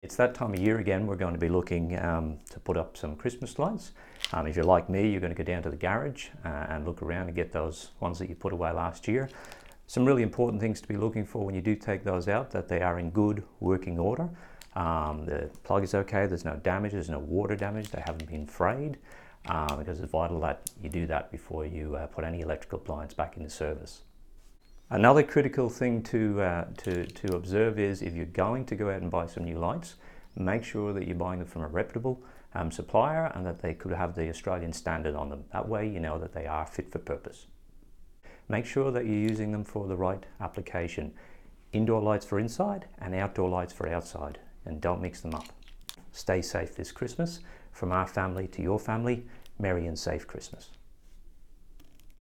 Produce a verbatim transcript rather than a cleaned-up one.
It's that time of year again. We're going to be looking um, to put up some Christmas lights. Um, if you're like me, you're going to go down to the garage uh, and look around and get those ones that you put away last year. Some really important things to be looking for when you do take those out, that they are in good working order. Um, the plug is okay, there's no damage, there's no water damage, they haven't been frayed, uh, because it's vital that you do that before you uh, put any electrical appliance back into service. Another critical thing to, uh, to, to observe is if you're going to go out and buy some new lights, make sure that you're buying them from a reputable um, supplier and that they could have the Australian standard on them. That way you know that they are fit for purpose. Make sure that you're using them for the right application. Indoor lights for inside and outdoor lights for outside, and don't mix them up. Stay safe this Christmas. From our family to your family, merry and safe Christmas.